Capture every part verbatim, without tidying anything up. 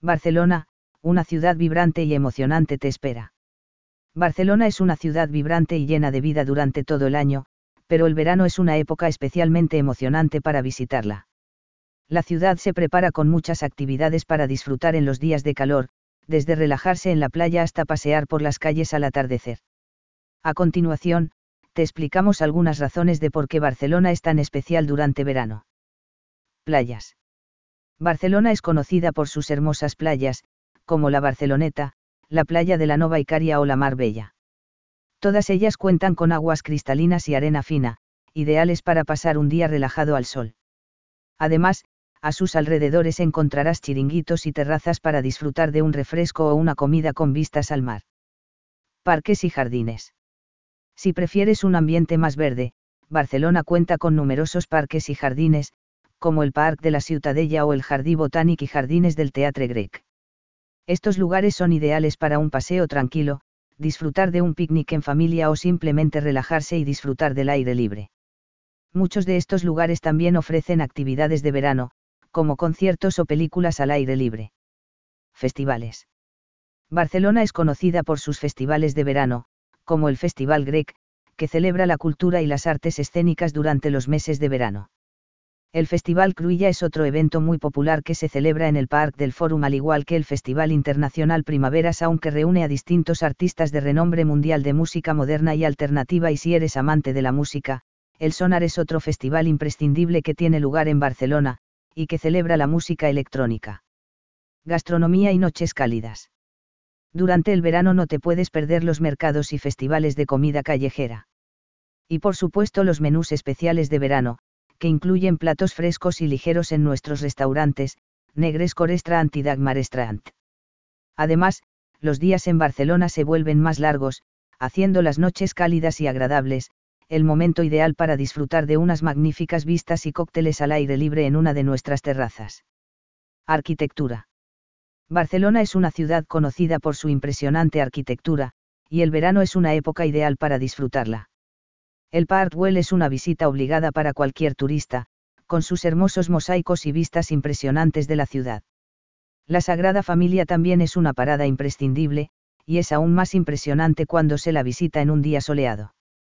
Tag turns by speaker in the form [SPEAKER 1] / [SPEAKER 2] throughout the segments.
[SPEAKER 1] Barcelona, una ciudad vibrante y emocionante te espera. Barcelona es una ciudad vibrante y llena de vida durante todo el año, pero el verano es una época especialmente emocionante para visitarla. La ciudad se prepara con muchas actividades para disfrutar en los días de calor, desde relajarse en la playa hasta pasear por las calles al atardecer. A continuación, te explicamos algunas razones de por qué Barcelona es tan especial durante verano. Playas. Barcelona es conocida por sus hermosas playas, como la Barceloneta, la playa de la Nova Icària o la Mar Bella. Todas ellas cuentan con aguas cristalinas y arena fina, ideales para pasar un día relajado al sol. Además, a sus alrededores encontrarás chiringuitos y terrazas para disfrutar de un refresco o una comida con vistas al mar. Parques y jardines. Si prefieres un ambiente más verde, Barcelona cuenta con numerosos parques y jardines, como el Parc de la Ciutadella o el Jardí Botànic y Jardines del Teatre Grec. Estos lugares son ideales para un paseo tranquilo, disfrutar de un picnic en familia o simplemente relajarse y disfrutar del aire libre. Muchos de estos lugares también ofrecen actividades de verano, como conciertos o películas al aire libre. Festivales. Barcelona es conocida por sus festivales de verano, como el Festival Grec, que celebra la cultura y las artes escénicas durante los meses de verano. El Festival Cruïlla es otro evento muy popular que se celebra en el Parc del Fòrum al igual que el Festival Internacional Primavera Sound que reúne a distintos artistas de renombre mundial de música moderna y alternativa y si eres amante de la música, el Sonar es otro festival imprescindible que tiene lugar en Barcelona, y que celebra la música electrónica. Gastronomía y noches cálidas. Durante el verano no te puedes perder los mercados y festivales de comida callejera. Y por supuesto los menús especiales de verano, que incluyen platos frescos y ligeros en nuestros restaurantes, Negresco Restaurant y Dagmar Restaurant. Además, los días en Barcelona se vuelven más largos, haciendo las noches cálidas y agradables, el momento ideal para disfrutar de unas magníficas vistas y cócteles al aire libre en una de nuestras terrazas. Arquitectura. Barcelona es una ciudad conocida por su impresionante arquitectura, y el verano es una época ideal para disfrutarla. El Parc Güell es una visita obligada para cualquier turista, con sus hermosos mosaicos y vistas impresionantes de la ciudad. La Sagrada Familia también es una parada imprescindible, y es aún más impresionante cuando se la visita en un día soleado.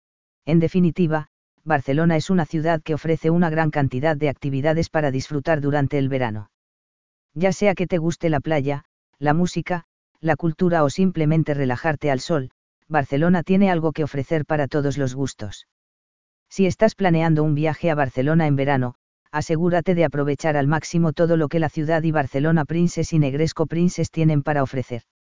[SPEAKER 1] En definitiva, Barcelona es una ciudad que ofrece una gran cantidad de actividades para disfrutar durante el verano. Ya sea que te guste la playa, la música, la cultura o simplemente relajarte al sol, Barcelona tiene algo que ofrecer para todos los gustos. Si estás planeando un viaje a Barcelona en verano, asegúrate de aprovechar al máximo todo lo que la ciudad y Barcelona Princess y Negresco Princess tienen para ofrecer.